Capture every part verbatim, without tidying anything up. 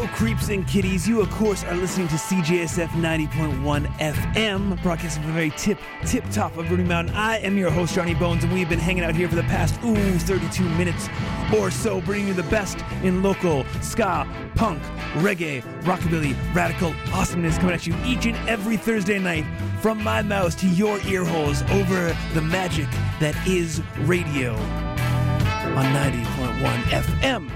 creeps and kitties, you of course are listening to C J S F ninety point one F M, broadcasting from the very tip, tip top of Rooney Mountain. I am your host, Johnny Bones, and we've been hanging out here for the past, ooh, thirty-two minutes or so, bringing you the best in local ska, punk, reggae, rockabilly, radical awesomeness, coming at you each and every Thursday night from my mouth to your ear holes over the magic that is radio on ninety point one F M.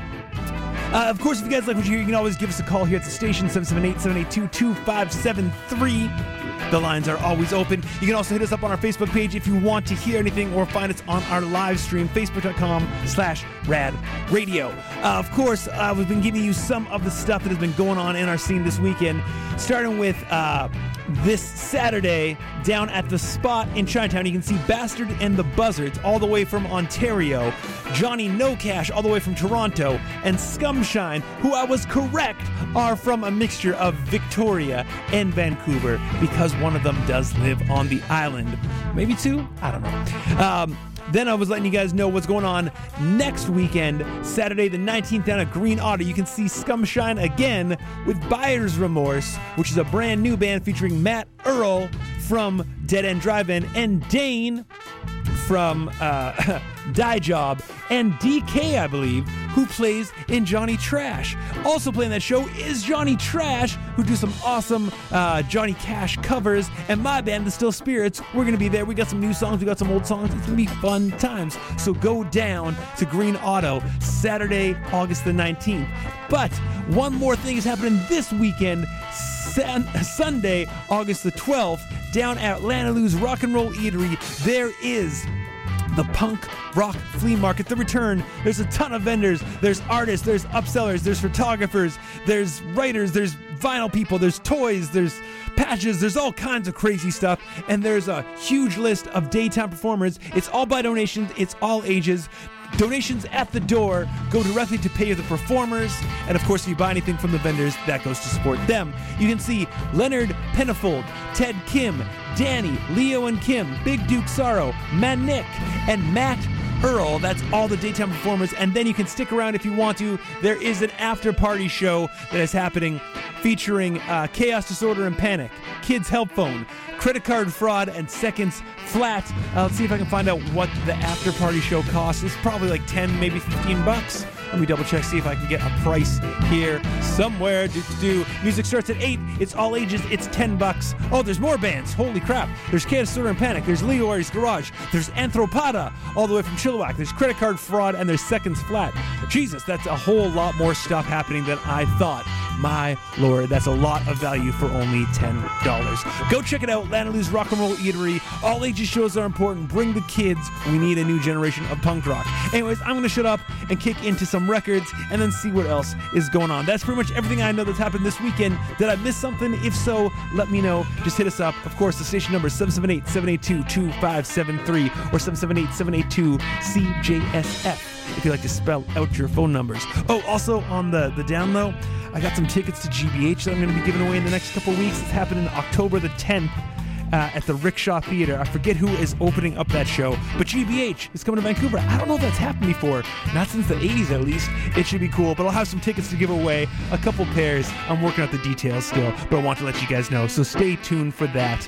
Uh, of course, if you guys like what you hear, you can always give us a call here at the station, seven seven eight, seven eight two, two five seven three. The lines are always open. You can also hit us up on our Facebook page if you want to hear anything or find us on our live stream, facebook.com slash rad radio. Uh, of course, uh, we've been giving you some of the stuff that has been going on in our scene this weekend, starting with uh, this Saturday down at the Spot in Chinatown. You can see Bastard and the Buzzards all the way from Ontario, Johnny No Cash all the way from Toronto, and Scumshine, who I was correct, are from a mixture of Victoria and Vancouver, because one of them does live on the island. Maybe two? I don't know. Um, then I was letting you guys know what's going on next weekend, Saturday the nineteenth down at Green Otter. You can see Scumshine again with Buyer's Remorse, which is a brand new band featuring Matt Earl from Dead End Drive-In and Dane from uh, Die Job, and D K, I believe, who plays in Johnny Trash. Also playing that show is Johnny Trash, who do some awesome uh, Johnny Cash covers, and my band, The Still Spirits, we're going to be there. We got some new songs, we got some old songs. It's going to be fun times. So go down to Green Auto Saturday, August the nineteenth. But one more thing is happening this weekend, San- Sunday, August the twelfth, down at Lanaloo's Rock and Roll Eatery. There is the Punk Rock Flea Market, the return. There's a ton of vendors. There's artists, there's upsellers, there's photographers, there's writers, there's vinyl people, there's toys, there's patches, there's all kinds of crazy stuff, and there's a huge list of daytime performers. It's all by donations, it's all ages. Donations at the door go directly to pay the performers, and of course if you buy anything from the vendors, that goes to support them. You can see Leonard Pennifold, Ted Kim, Danny, Leo and Kim, Big Duke Sorrow, Manik, and Matt Earl. That's all the daytime performers, and then you can stick around if you want to. There is an after party show that is happening featuring uh, Chaos Disorder and Panic, Kids Help Phone, Credit Card Fraud, and Seconds Flat. Uh, let's see if I can find out what the after party show costs. It's probably like ten, maybe fifteen bucks. Let me double check, see if I can get a price here somewhere. Do, do, do. Music starts at eight. It's all ages. It's ten bucks. Oh, there's more bands. Holy crap. There's Chaos Disorder and Panic. There's Leo's Garage. There's Anthropoda all the way from Chilliwack. There's Credit Card Fraud, and there's Seconds Flat. Jesus, that's a whole lot more stuff happening than I thought. My lord, that's a lot of value for only ten dollars. Go check it out, Lanaloo's Rock and Roll Eatery. All ages shows are important. Bring the kids. We need a new generation of punk rock. Anyways, I'm going to shut up and kick into some records and then see what else is going on. That's pretty much everything I know that's happened this weekend. Did I miss something? If so, let me know. Just hit us up. Of course, the station number is seven seven eight, seven eight two, two five seven three or seven seven eight, seven eight two, C J S F if you like to spell out your phone numbers. Oh, also on the, the down low, I got some tickets to G B H that I'm going to be giving away in the next couple weeks. It's happening October the tenth uh, at the Rickshaw Theater. I forget who is opening up that show, but G B H is coming to Vancouver. I don't know if that's happened before. Not since the eighties, at least. It should be cool, but I'll have some tickets to give away, a couple pairs. I'm working out the details still, but I want to let you guys know, so stay tuned for that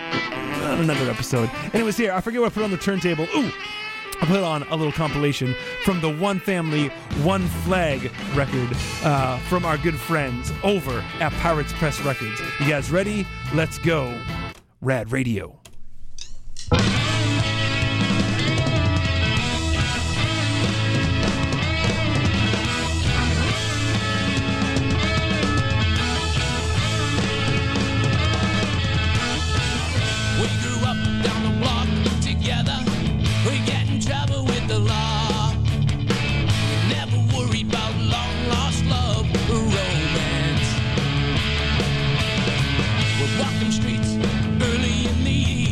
on another episode. Anyways, here, I forget what I put on the turntable. Ooh! I put on a little compilation from the One Family, One Flag record uh, from our good friends over at Pirates Press Records. You guys ready? Let's go. Rad Radio. Walking streets early in the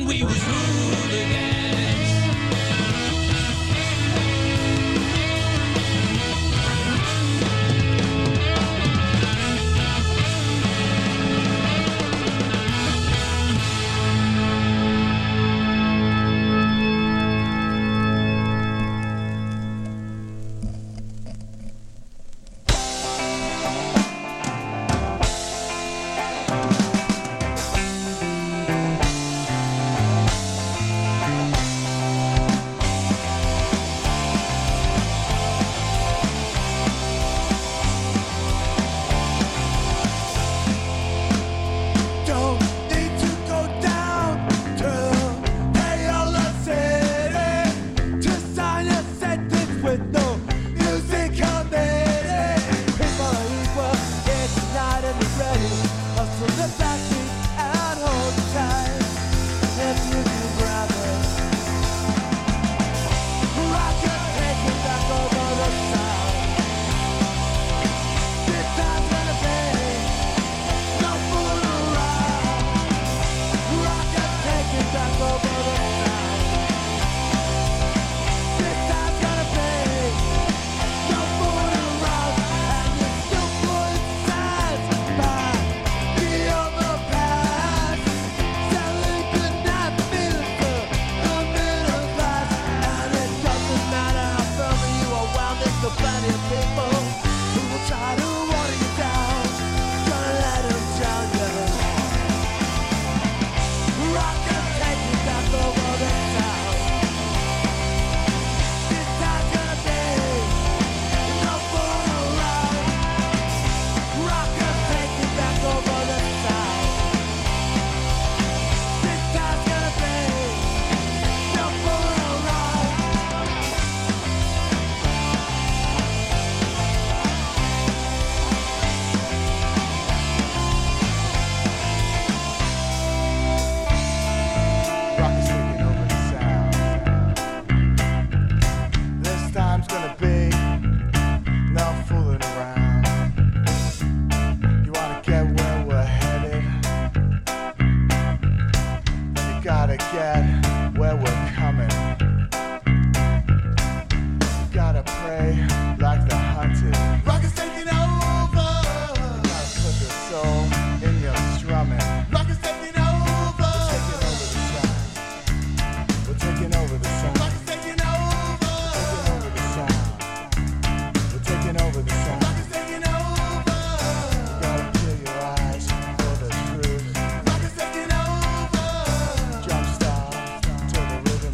we was hooligans. Jumpstart to the rhythm.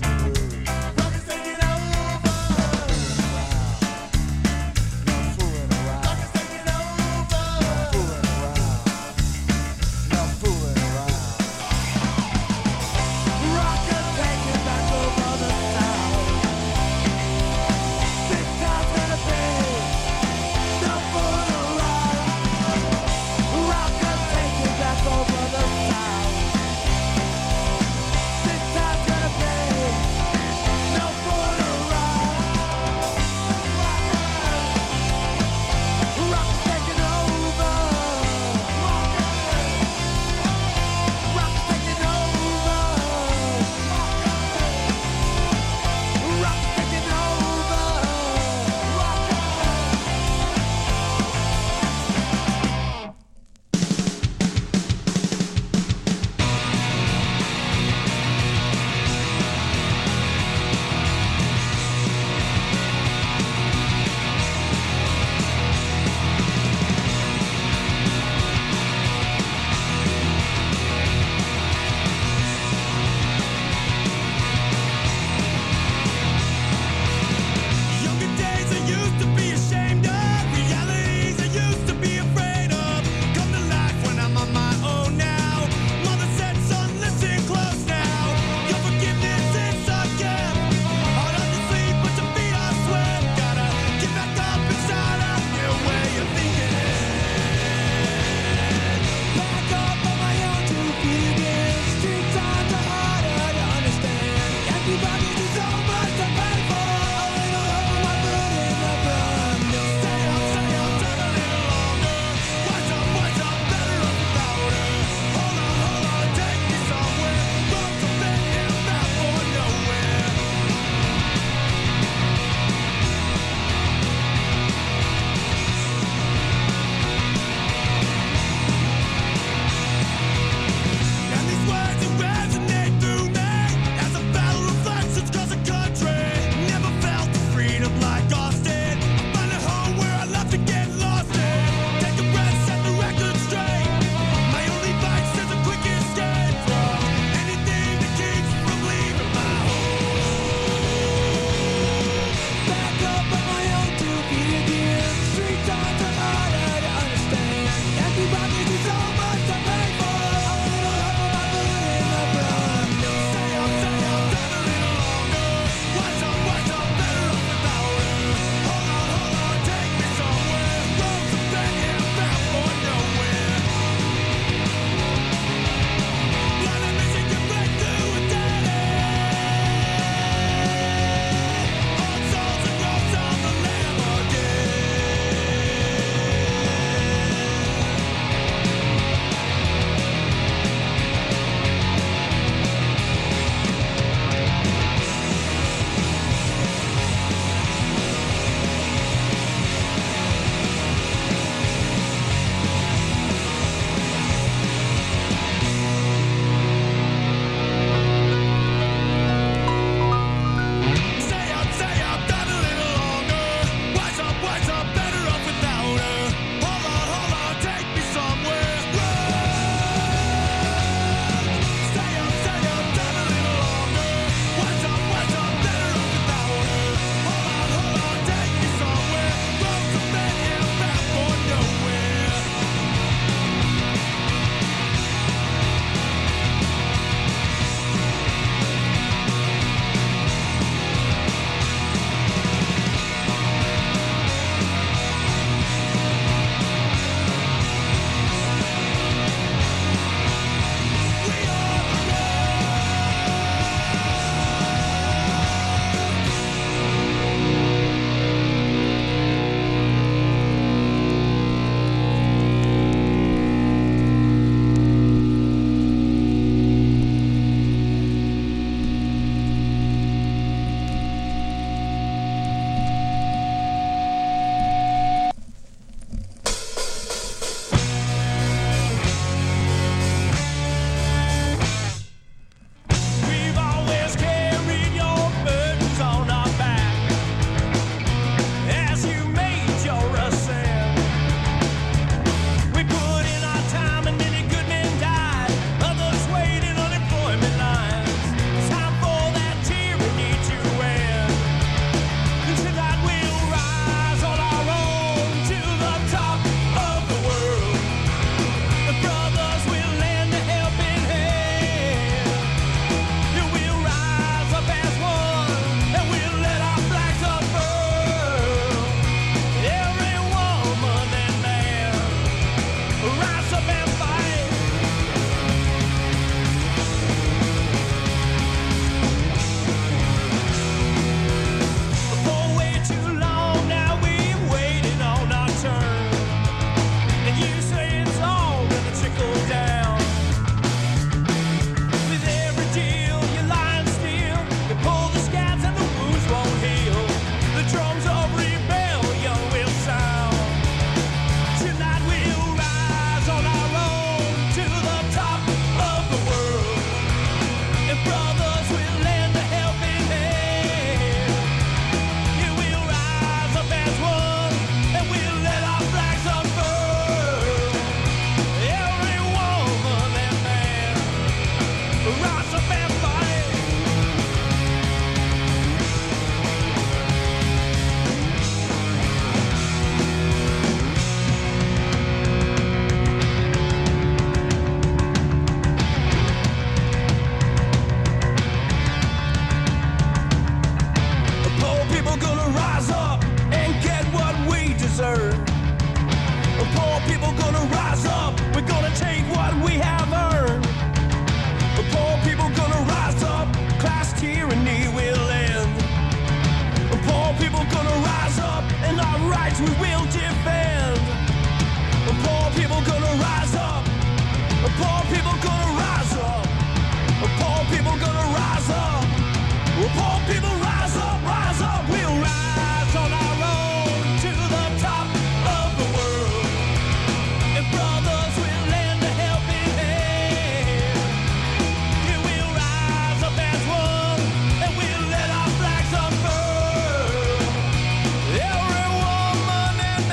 we will defend. Poor people gonna rise up. Poor people gonna rise up. Poor people gonna rise up. Poor people rise up, rise up. We'll rise on our own to the top of the world. And brothers will lend a helping hand. We will rise up as one, and we'll let our flags unfurl. Every woman and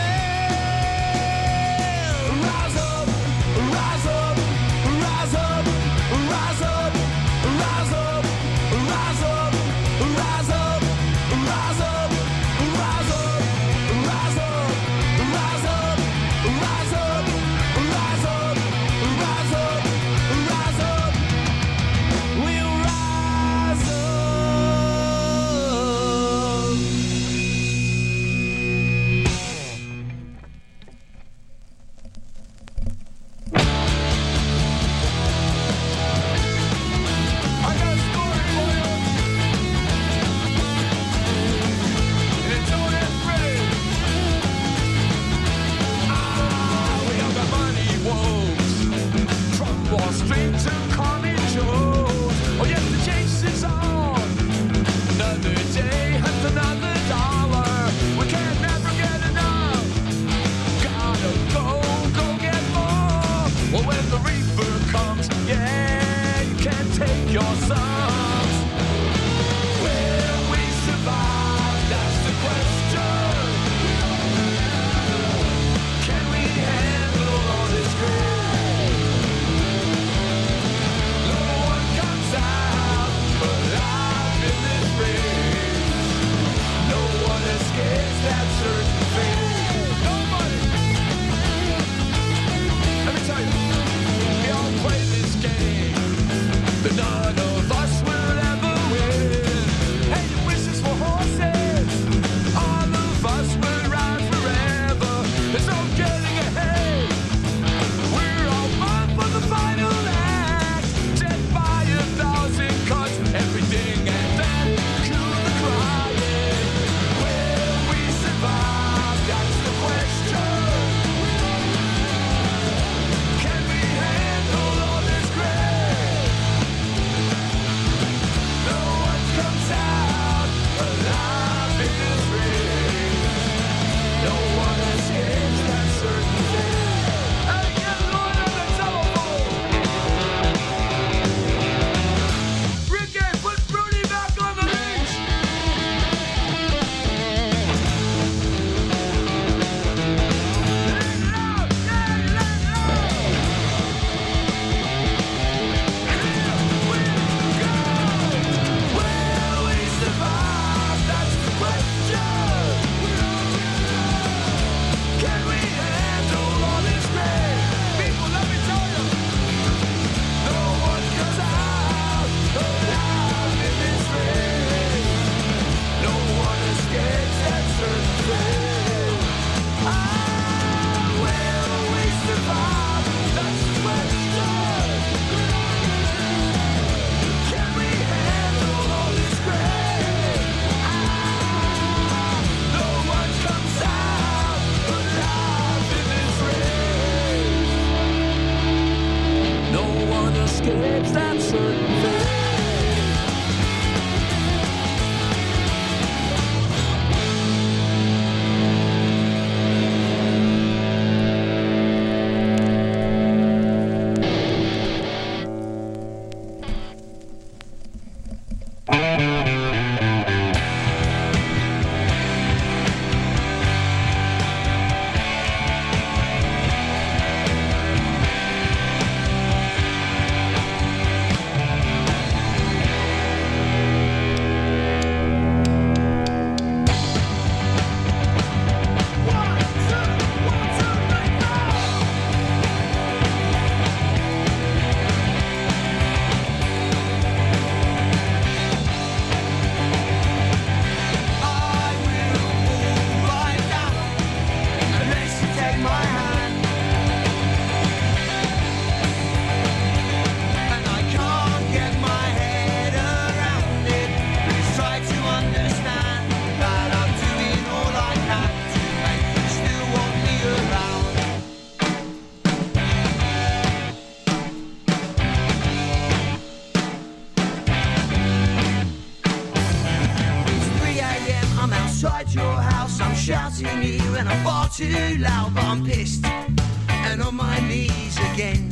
shouting here and I'm far too loud, but I'm pissed and on my knees again.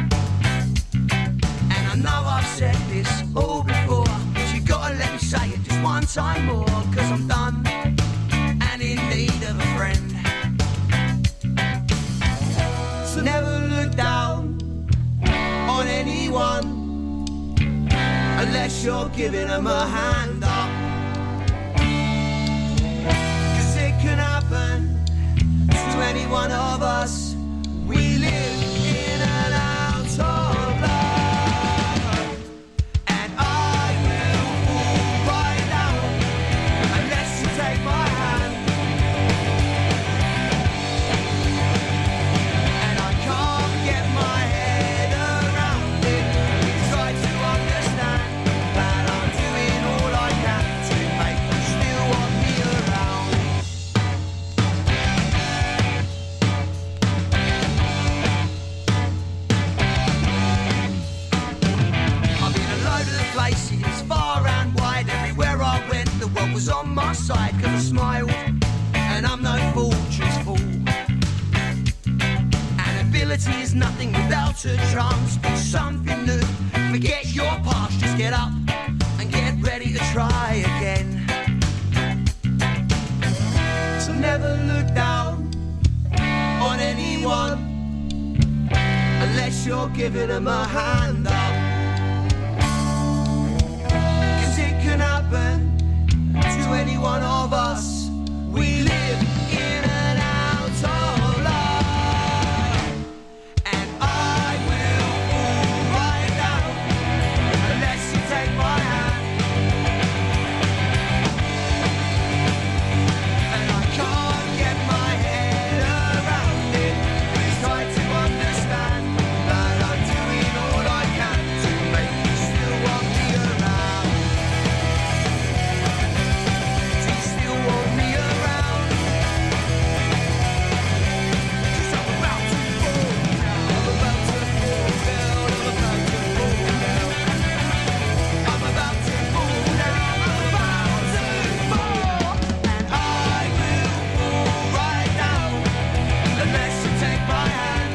And I know I've said this all before, but you gotta let me say it just one time more, cause I'm done and in need of a friend. So never look down on anyone unless you're giving them a hand up, cause it can happen to any one of us. We live in and out of love, and I will fall right down unless you take my hand. And I can't get my head around it. Try to understand that I'm doing all I can to make you still want me around. I've been a load of places, far and wide. Everywhere I went, the world was on my side, cause I smiled, and I'm no fool, truthful. And ability is nothing without a chance. Be something new, forget your past, just get up and get ready to try again. So never look down on anyone unless you're giving them a hand up, cause it can happen to any one of us. We live in and out of love, and I will fall right down unless you take my hand. And I can't get my head around it. Please try to understand that I'm doing all I can to make you still want me around. Do you still want me around? 'Cause I'm about to fall down. I'm about to fall down. I'm about to fall down. I'm about to fall down. I'm about to fall. And I will fall right down unless you take my hand.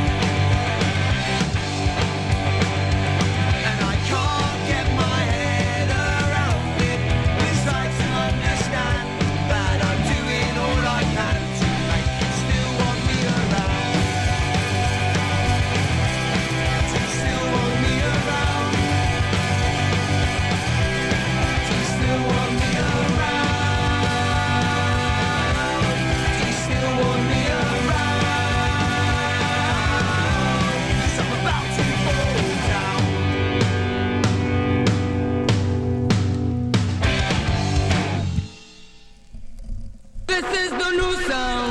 And I can't get my head around it. Please try to understand that I'm doing all I can to make you still want me around. Do you still want me around? Do you still want me around? Do you still want me around? 'Cause I'm about to fall down. This is the new sound.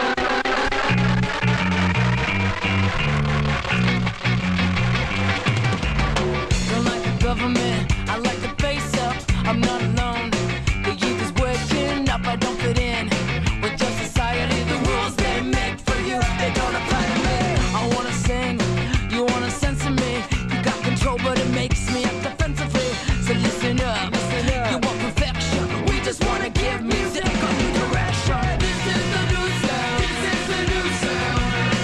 Don't like the government, I like the face up. I'm not alone. The youth is waking up, I don't fit in with your society. The rules they make for you, they don't apply to me. I wanna sing, you wanna censor me. You got control, but it makes me act defensively. So listen up, you want perfection. We just wanna give music a new direction. This is the new sound. This is the new sound.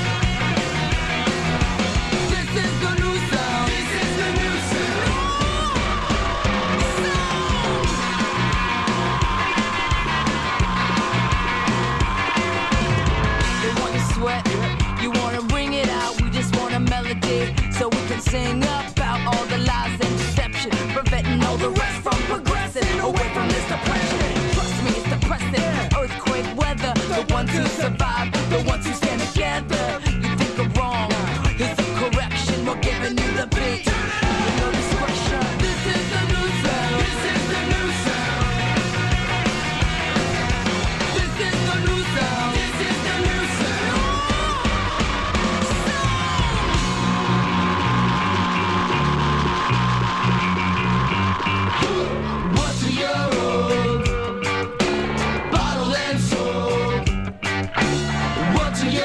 This is the new sound. This is the new sound. They want you sweat, you wanna bring it out. We just want a melody so we can sing about all the lies and deception, preventing all the rest from progressing away from this depression. Trust me, it's depressing. Earthquake weather, the ones who survive, the ones who stand together. You think I'm wrong, here's a correction. We're giving you the beat, with no discretion. This is the new sound. This is the new sound. This is the new sound. This is the new sound. What's a year old? Bottled and sold. What's a year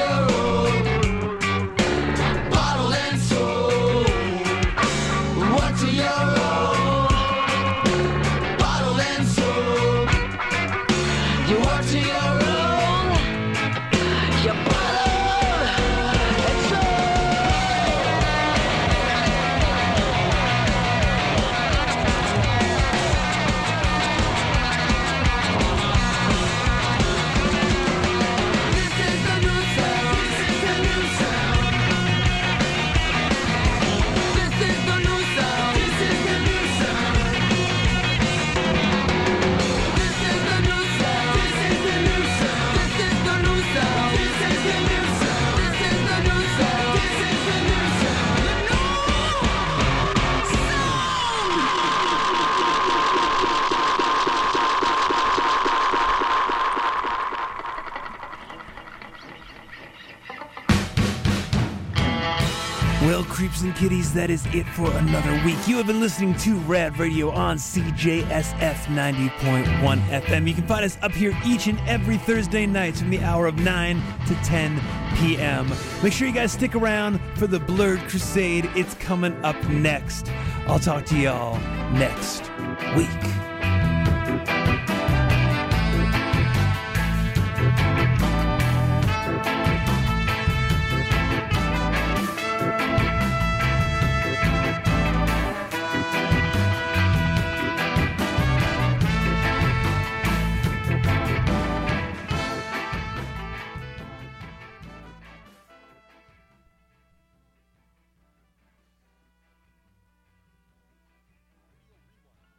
creeps and kitties, that is it for another week. You have been listening to Rad Radio on C J S F ninety point one F M. You can find us up here each and every Thursday night from the hour of nine to ten p.m. Make sure you guys stick around for the Blurred Crusade. It's coming up next. I'll talk to y'all next week.